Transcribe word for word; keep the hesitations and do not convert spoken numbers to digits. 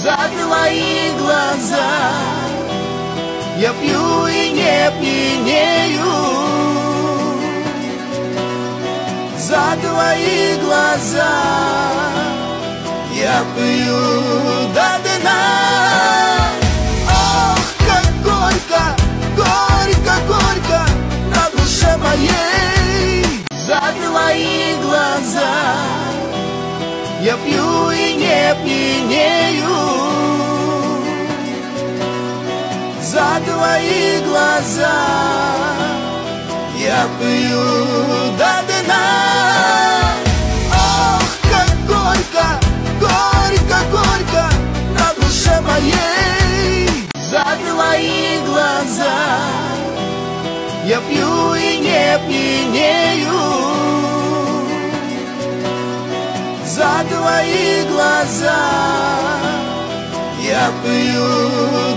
за твои глаза. Я пью и не пьянею за твои глаза. Я пью до дна. Ох, как горько, горько, горько на душе моей за твои глаза. Я пью и не пьянею за твои глаза. Я пью до дна. Ох, как горько, горько, горько на душе моей за твои глаза. Я пью и не пьянею за твои глаза. Я пью